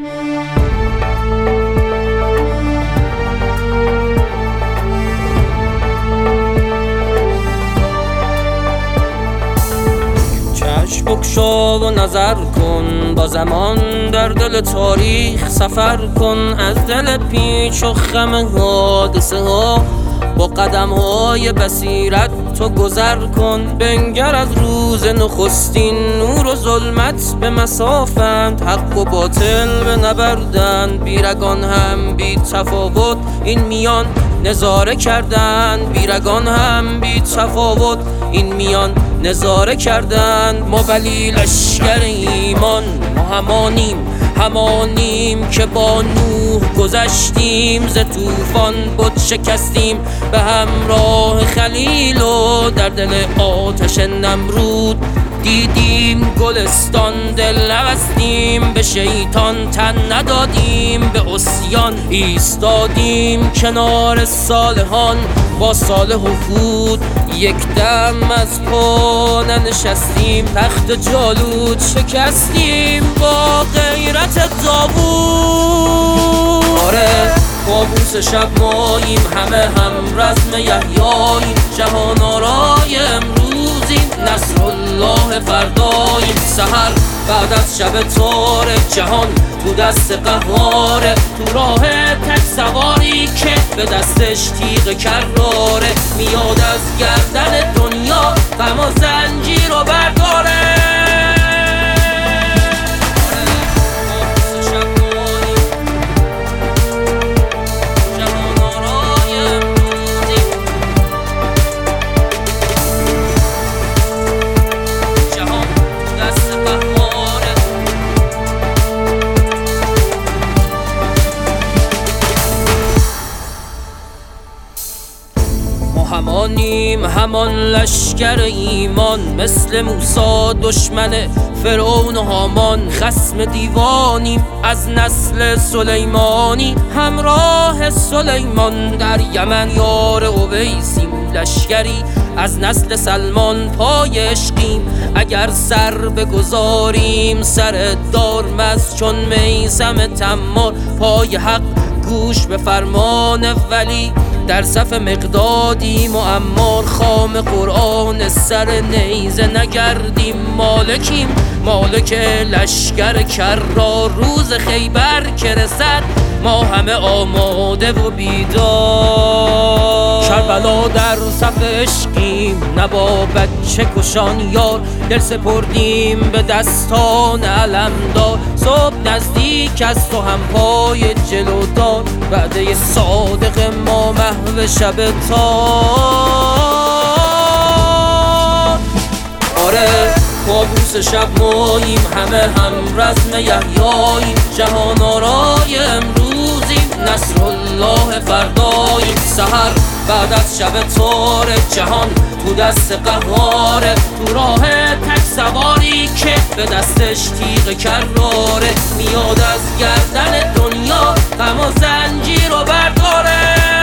بگشا و نظر کن، با زمان در دل تاریخ سفر کن. از دل پیچ و خم حادثه ها با قدم های بصیرت تو گذر کن. بنگر از روز نخستین نور و ظلمت به مسافند، حق و باطل به نبردند. بیرگان هم بی تفاوت این میان نظاره کردند، بیرگان هم بی تفاوت این میان نظاره کردند. ما ولی لشکر ایمان، ما همانیم که با نوح گذشتیم، ز طوفان بت شکستیم به همراه خلیل و در دل آتش نمرود دیدیم گلستان. دل نبستیم به شیطان، تن ندادیم به عصیان. ایستادیم کنار صالحان، با صالح و هود یک دم از پا ننشستیم. تخت جالوت شکستیم با غیرت داوود. آره کابوس شب ماییم، همه هم رزم یحیاییم. جهان آرای امروزیم، نصر الله فرداییم. سحر بعد از شب تاره، جهان تو دست قهاره. تو راه تک سواری که به دستش تیغ کراره، میاد از گردن دنیا غم و زنجیر رو برداره. همان لشکر ایمان، مثل موسی دشمن فرعون و هامان. خصم دیوانیم از نسل سلیمانی، همراه سلیمان در یمن یار اویسیم. لشکری از نسل سلمان پای عشقیم، اگر سر بگذاریم سر دارمز چون میثم تمار. پای حق گوش به فرمان ولی، در صف مقدادیم و عمار. خام قرآن سر نیزه نگردیم، مالکیم مالک لشکر کرار. روز خیبر که رسد ما همه آماده و بیدار. کربلا در صف عشقیم، نه با بچه کشان یار. دل سپردیم به دستان علمدار، صبح نزدیک از تو هم پای جلودار. وعده صادق ما محو شب تار. آره کابوس شب ماییم، همه هم رزم یحیاییم. جهان آرای امروزیم، نصر الله فرداییم. سحر بعد از شب تاره، جهان تو دست قهاره. تو راه تک سواری که به دستش تیغ کراره، میاد از گردن دنیا غم و زنجیر رو برداره.